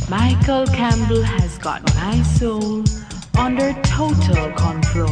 Michael Campbell has got my soul under total control.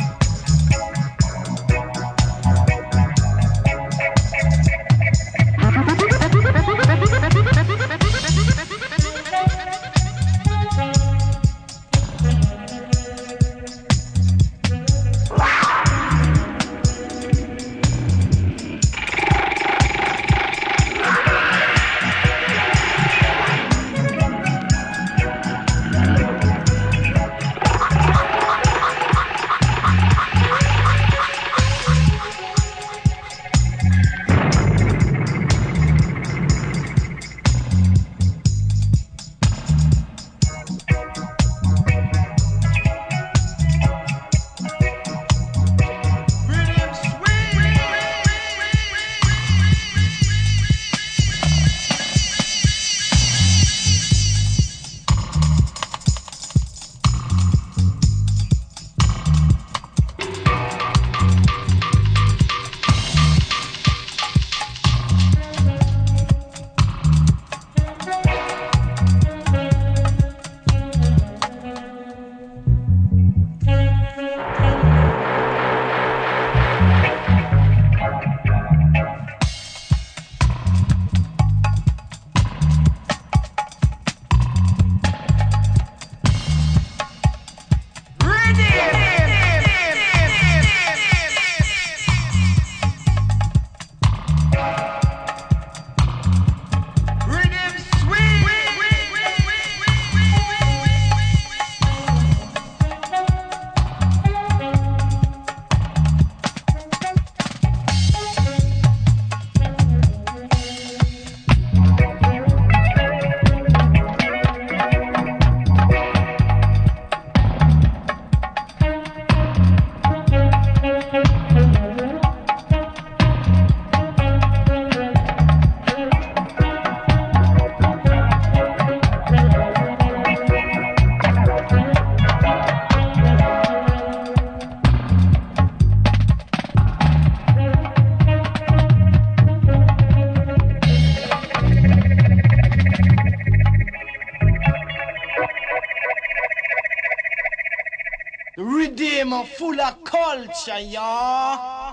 Redeemer full of culture, y'all.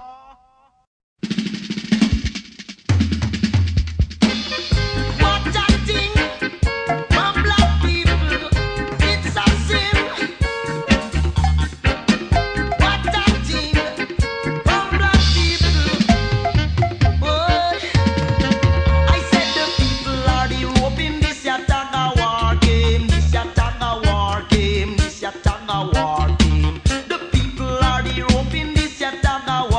What a thing, my black people, it's a sin. What a thing, my black people, boy. I said the people are the rope in this Yataga war game, this Yataga war game, this Yataga war game. The people are the rope in this Yataga war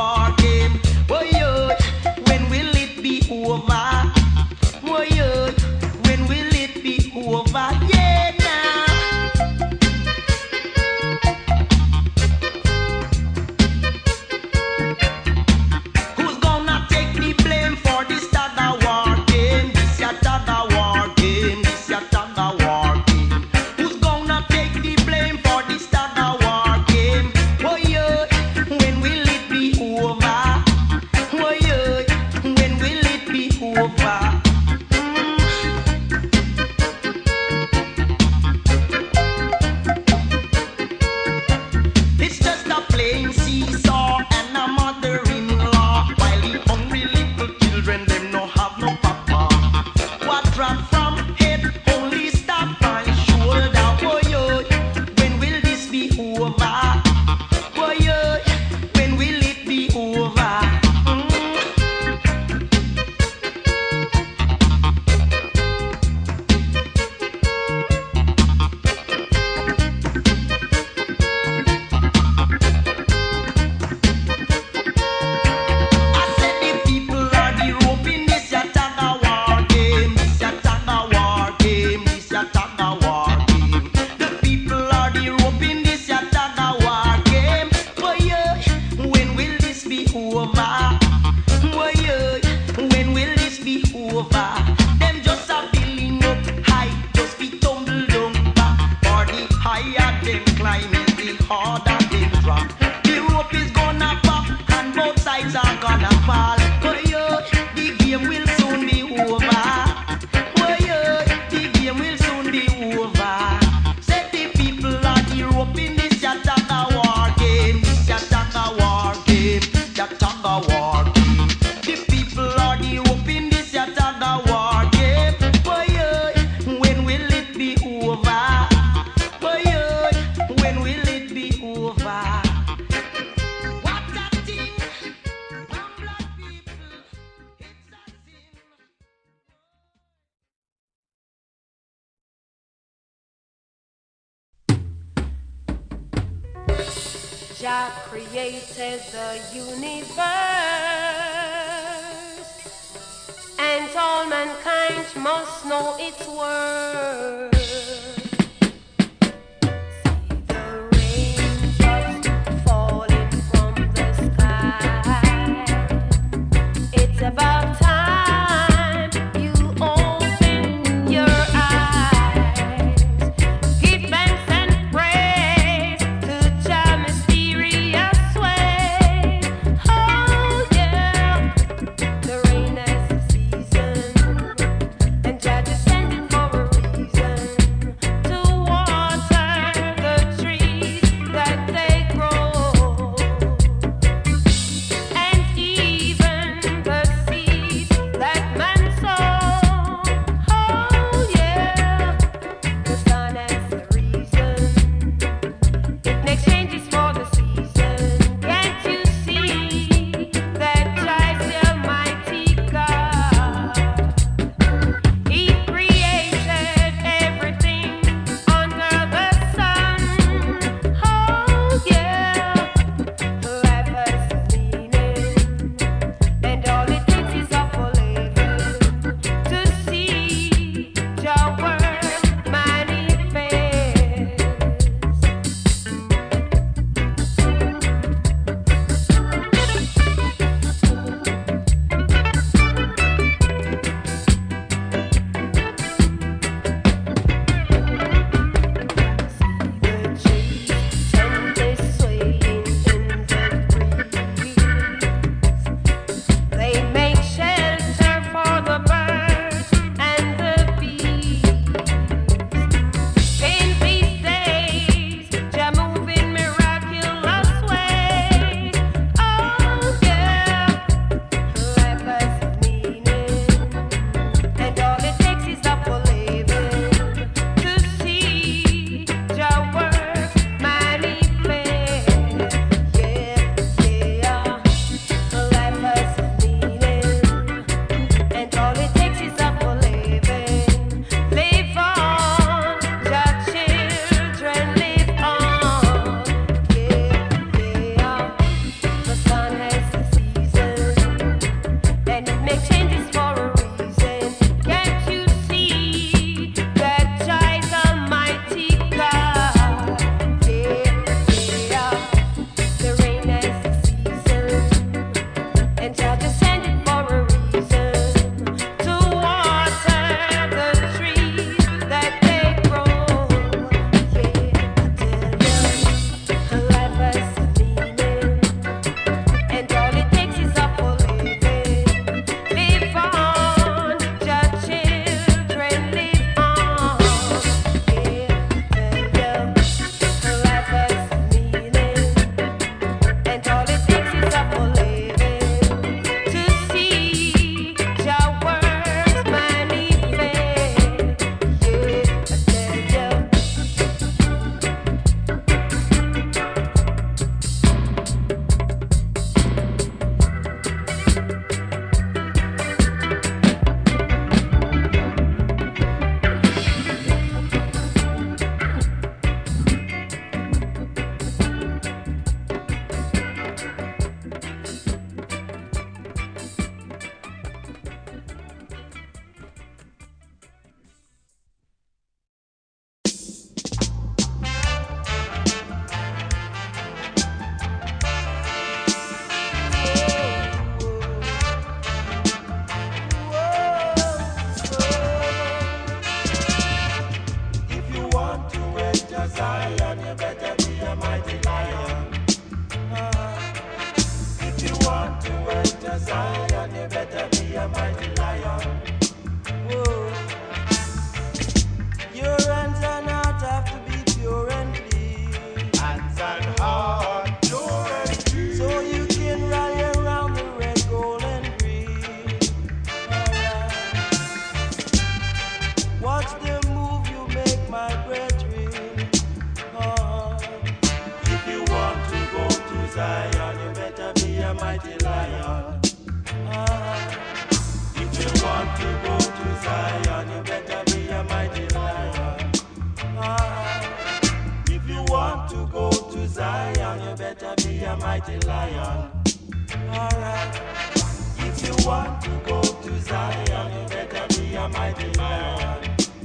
over? Oh, yeah, when will it be over? What a thing from black people. It's a sin. Jah created the universe, and all mankind must know its worth. See the raindrops falling from the sky. It's about time you open your eyes. Give thanks and praise to Jah mysterious way. Oh yeah, the rain has a season, and Jah descended for a reason. mighty lion. If you want to go to Zion, you better be a mighty lion. If you want to go to Zion, you better be a mighty lion. Alright. If you want to go to Zion, you better be a mighty lion.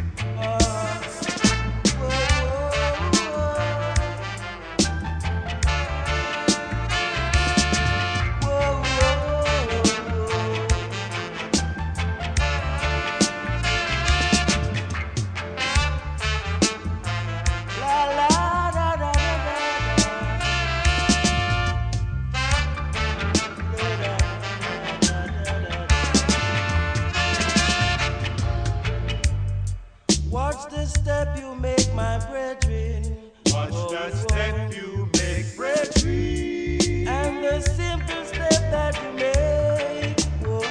Watch the step you make, my brethren. Watch the step you make, brethren. And the simple step that you make. Whoa,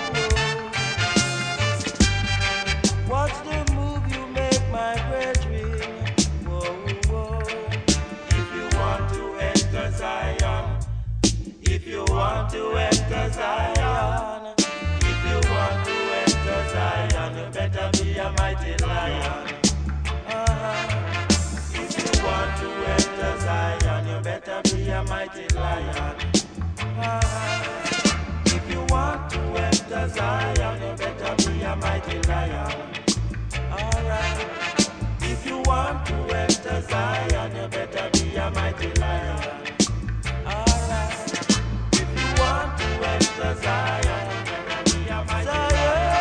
whoa. Watch the move you make, my brethren. Whoa, whoa. If you want to enter Zion, if you want to enter Zion, if you want to enter Zion, you better be a mighty lion. If you want to enter Zion, you better be a mighty lion. If you want to enter Zion, you better be a mighty lion. Alright. If you want to enter Zion, you better be a mighty lion. Alright. If you want to enter Zion, you better be a mighty lion.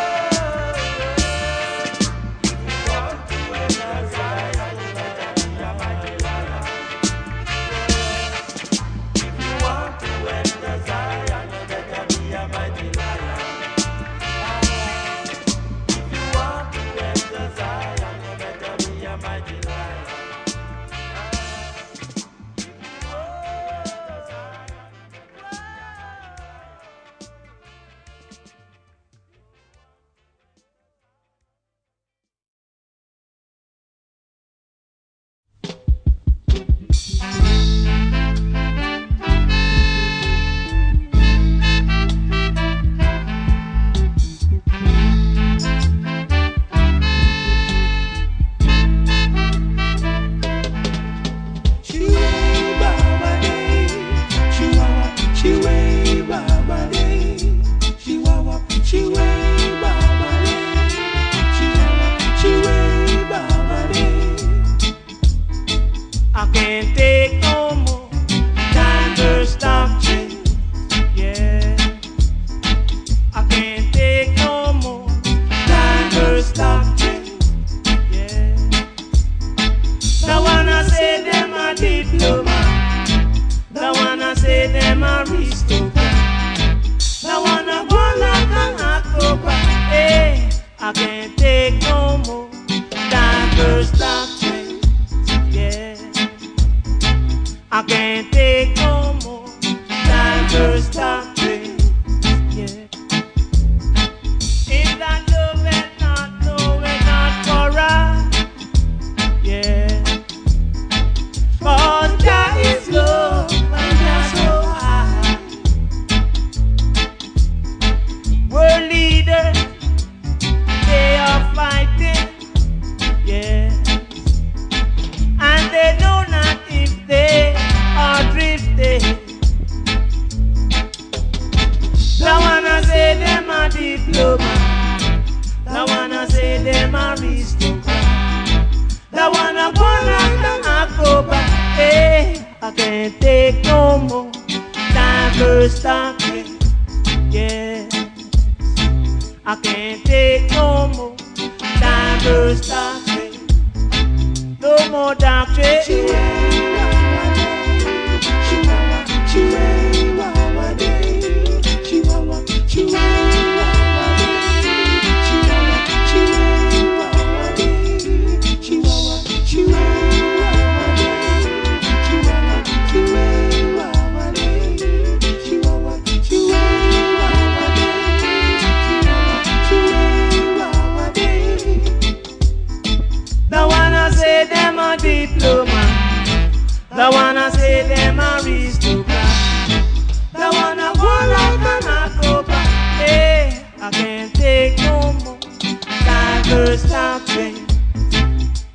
The wanna say them a aristocrat. The wanna go like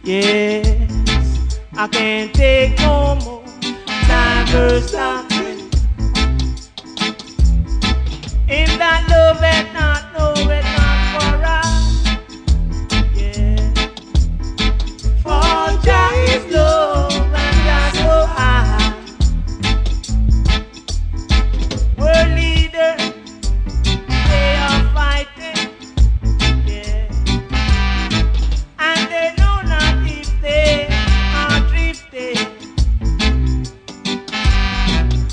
Yes, I can't take no more diverse doctrine. If that love it not, no it not for us. Yeah, for Jah is love and Jah so high. World leader, they are fighting. Yeah, and they know not if they are drifting.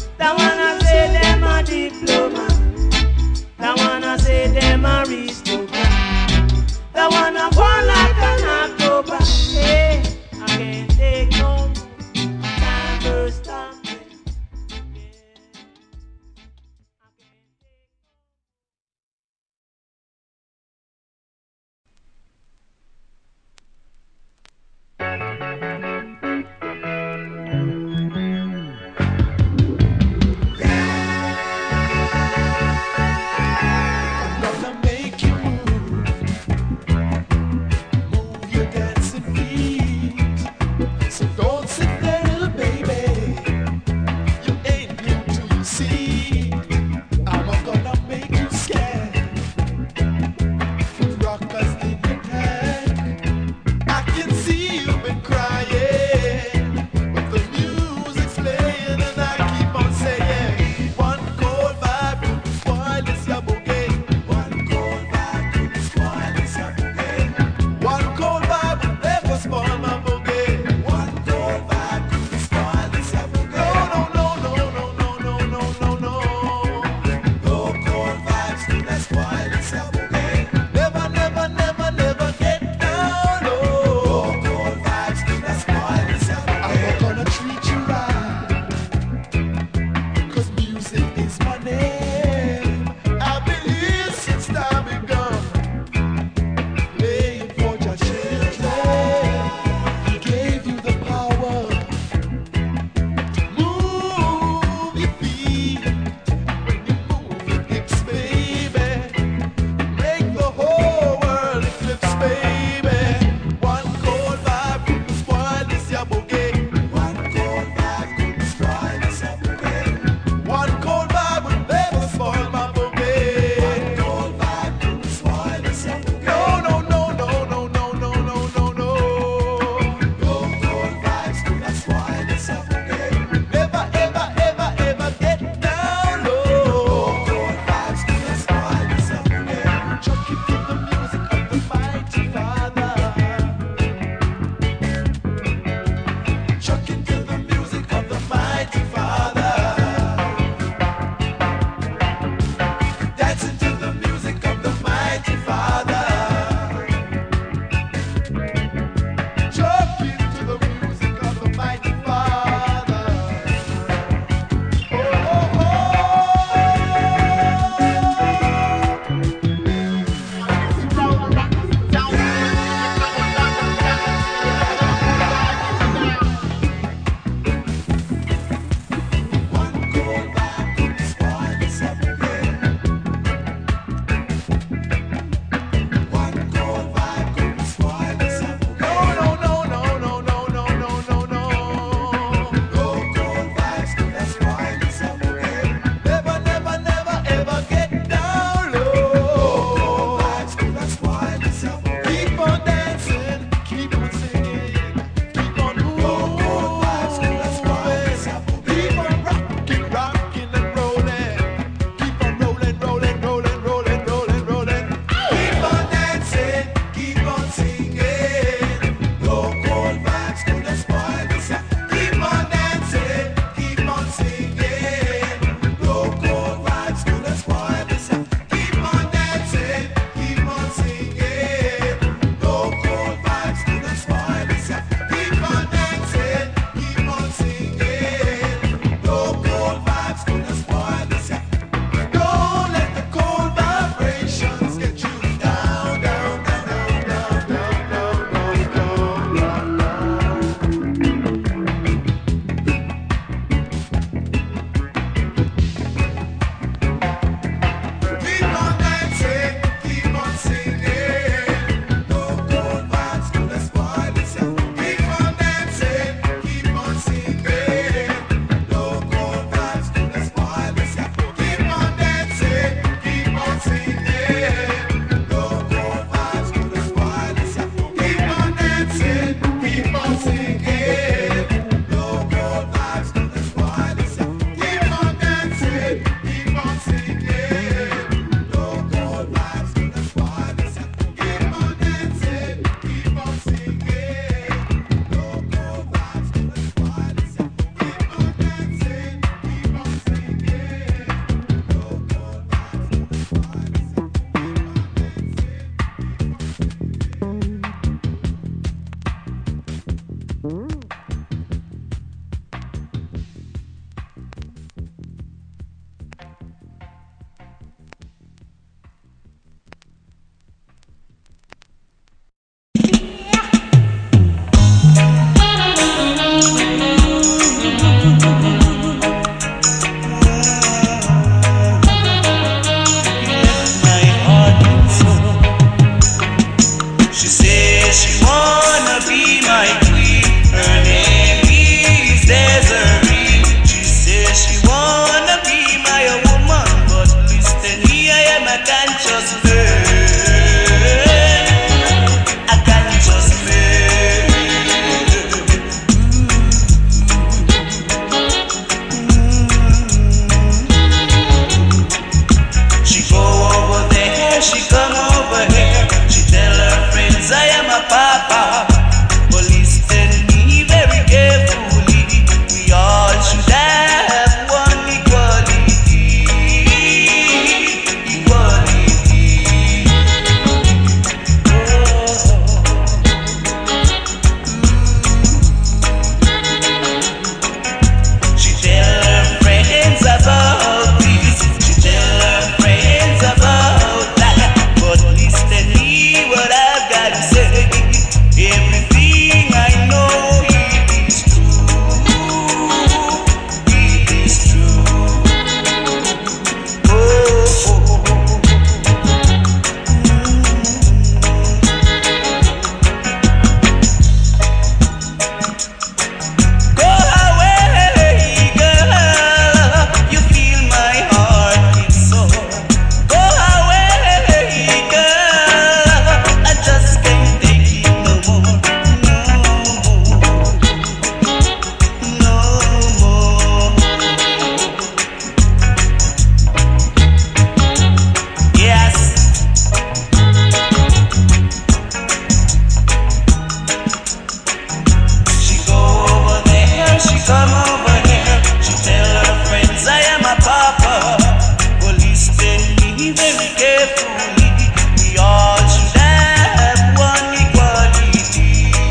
she come over here. She tell her friends I am a papa. Police tell me very carefully, we all should have one equality.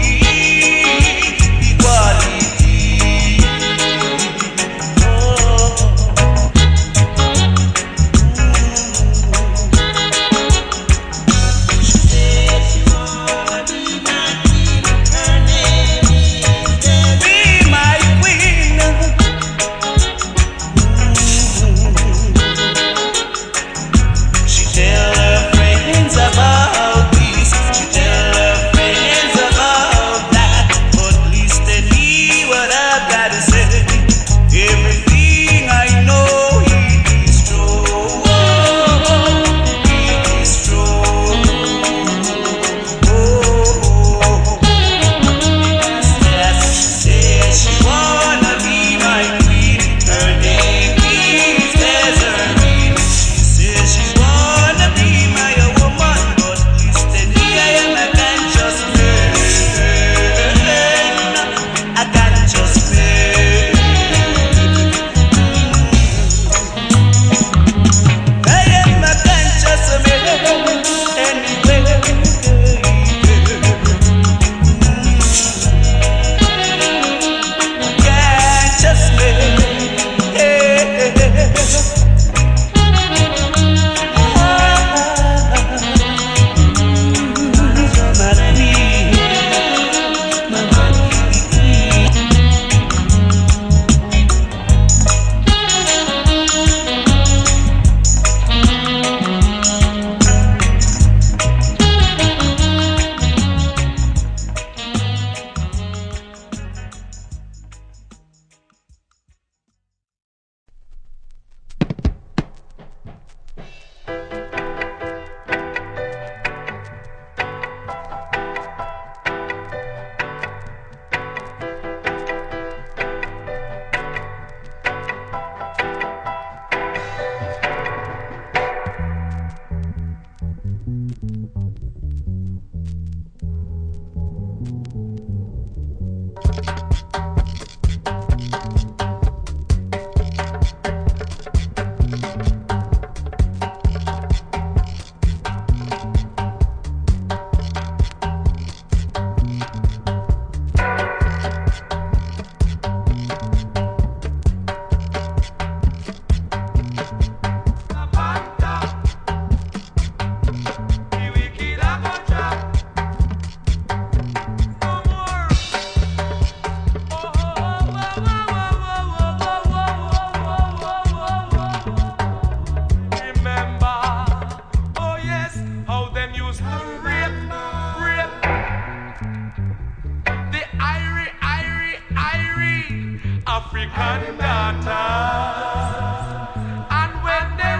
Equality. Oh. She said she wanna be my queen. Her name is Desiree. Be my queen. She tell her friends about this. She tell her friends about that. But listen me what I've got to say. Everything I know it is true. It is true. Yes, she says she wanna be my queen. Her name is Desiree. She says she wanna be my woman, but listen me, I am a conscious man. A conscious man. I am a conscious man. Anyway. Conscious man. African daughters, and when they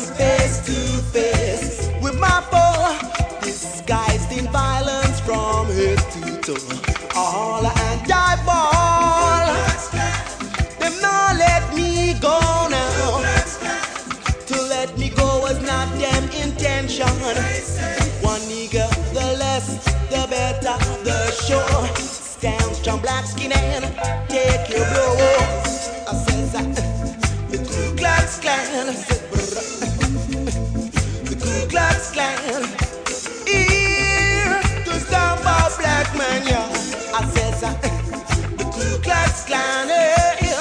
face to face with my foe, disguised in violence from head to toe. All and die ball, them not let me go now. To let me go was not them intention. One nigga, the less, the better, the show. Stand strong, black skin and take your blow. I says the Ku Klux Klan. I said, the Ku Klux Klan. Here to stop our black man, yeah. I says the Ku Klux Klan. Yeah.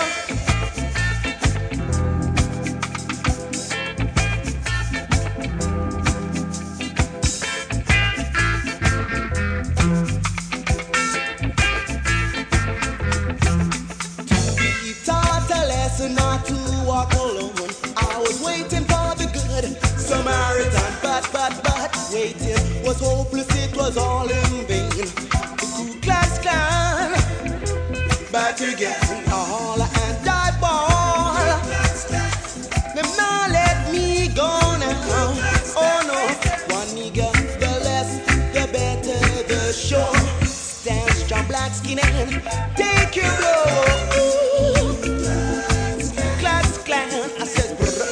Not to walk alone. I was waiting for the good Samaritan, but waiting was hopeless. It was all in vain. The Ku Klux Klan back again, all and die ball. Them not let me go now. Oh no, one nigga, the less, the better, the show. Stand strong, black skin and take your blow. I said,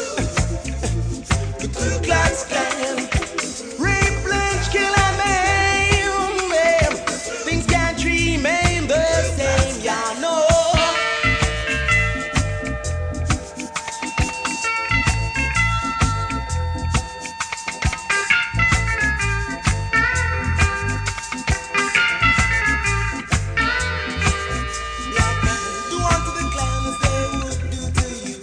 the Ku Klux Klan, rape, lynch, kill and maim. Things can't remain the same, y'all know. Do unto the clan as they would do to you.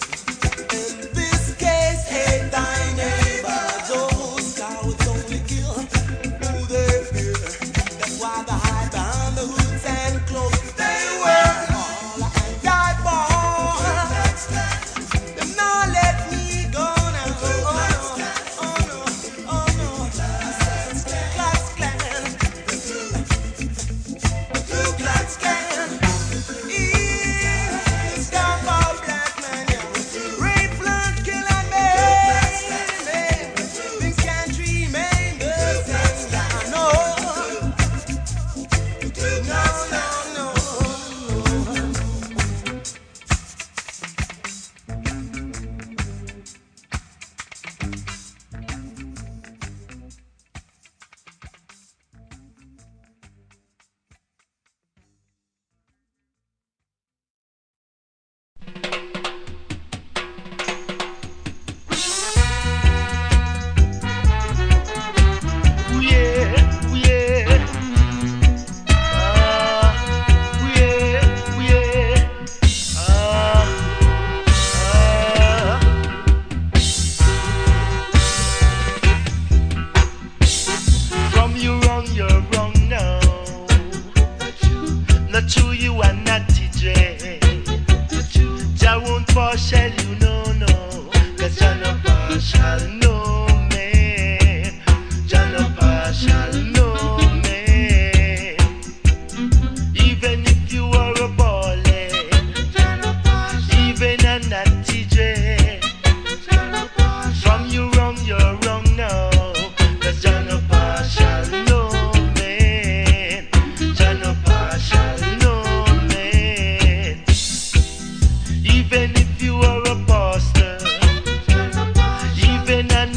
Even if you are a pastor, even an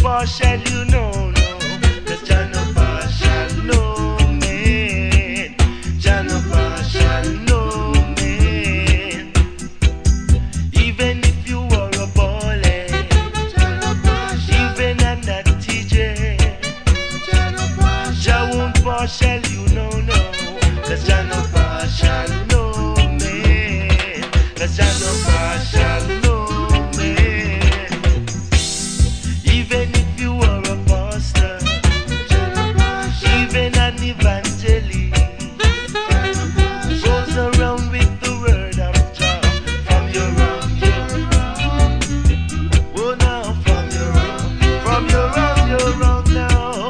partial, you know, no. Cause Jah no partial, no man. Jah no partial, no man. Even if you are a bully, even a natty J, Jah won't partial, you know, no. Cause Jah no partial, no man. Cause Jah no partial, no man. Even if you are a pastor, even an evangelist, goes around with the word of Jah. From your wrong, oh now, from your wrong now.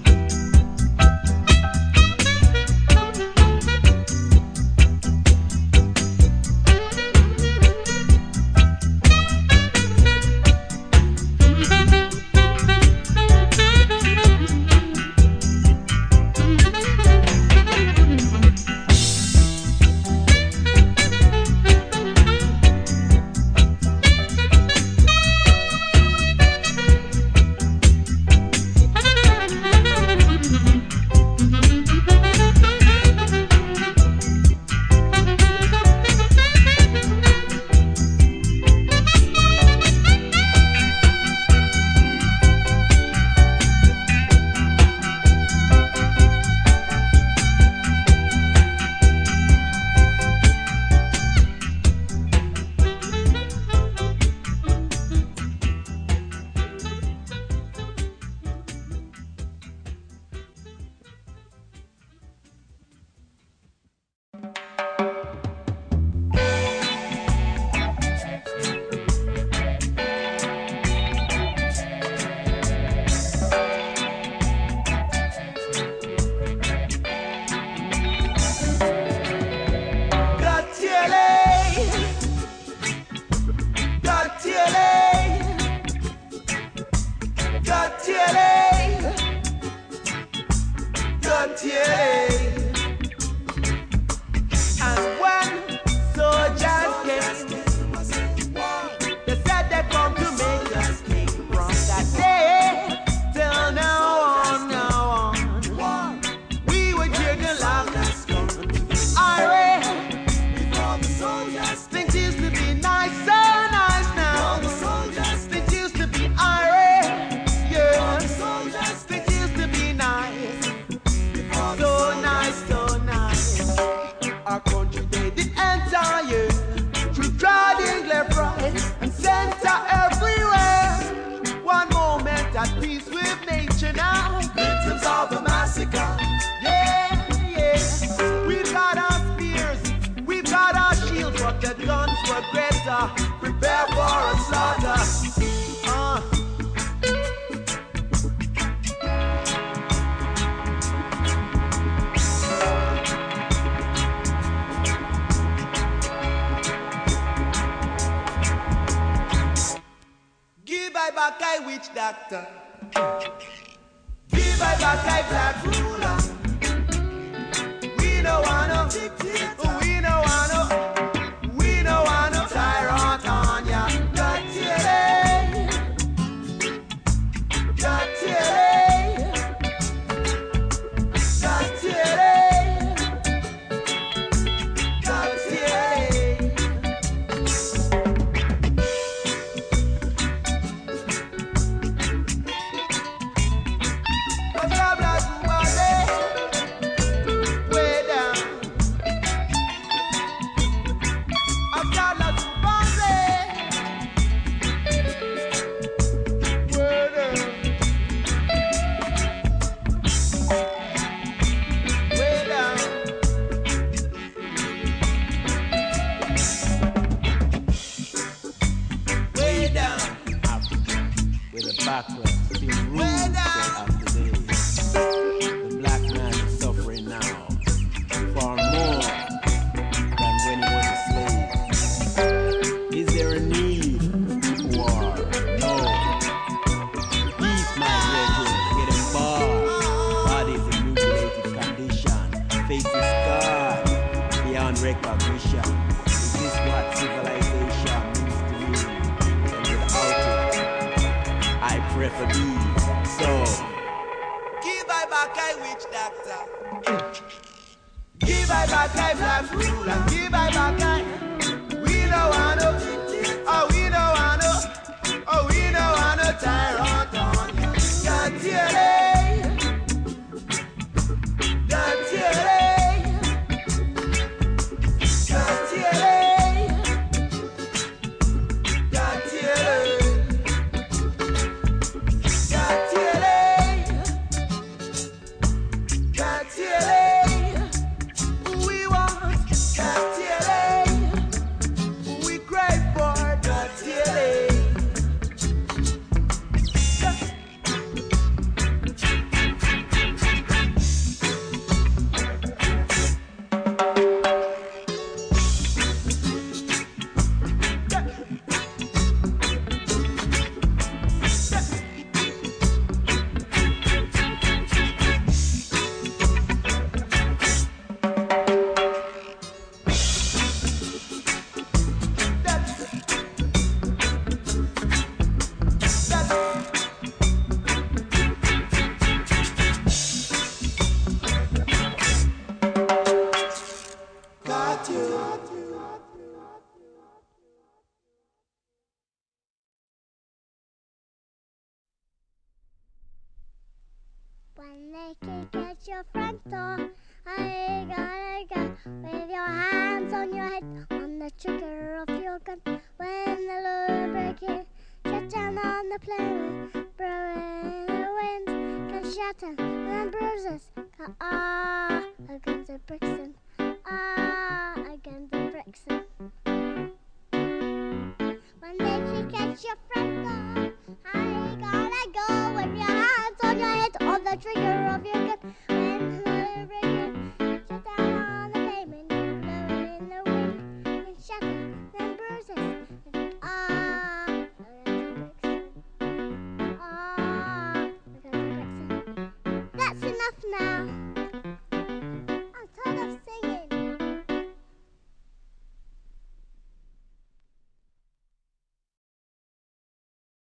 And when soldiers came, they said they come to make us king. From that day till now on, we were drinking loud and strong. Things used to be nice, so nice now. Things used to be irate, yeah. Things used to be nice, so nice. Our country they did entire through trodden left, right, and center everywhere. One moment at peace with nature now. Victims of the massacre, yeah. We've got our spears, we've got our shields, but the guns were greater. Prepare for a slaughter. Give I back I witch doctor. Give I back I black ruler. We don't want no dictator. We don't want no tyrant on ya. backward, still rude day after day. The black man is suffering now far more than when he was a slave. Is there a need for war? No. Peace, my brethren, get embarked. Bodies in mutilated condition, faces scarred beyond recognition. Is this what civilization means to you? And without it, I pray refugees. So, Give I back, I witch doctor. Give I back, I black ruler. Give I back, I. We don't want to. Oh, we don't want to. Oh, we don't want to tyrant on you. Got When they kick at your front door, I gotta go with your hands on your head, on the trigger of your gun. When the lubricant shut down on the plane, blowing the wind can shatter and bruises. Against the Brixton, against the Brixton. When they kick at your front door, I gotta